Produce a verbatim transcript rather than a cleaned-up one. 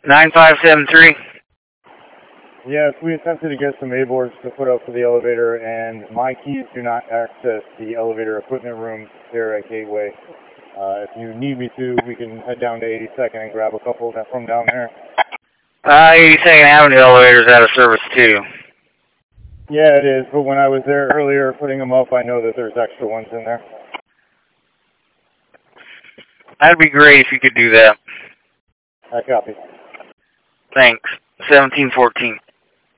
nine five seven three. Yes, we attempted to get some A-boards to put up for the elevator, and my keys do not access the elevator equipment room here at Gateway. Uh, if you need me to, we can head down to eighty-second and grab a couple from down there. Uh, eighty-second Avenue elevator's out of service too. Yeah, it is, but when I was there earlier putting them up, I know that there's extra ones in there. That'd be great if you could do that. I copy. Thanks. seventeen fourteen.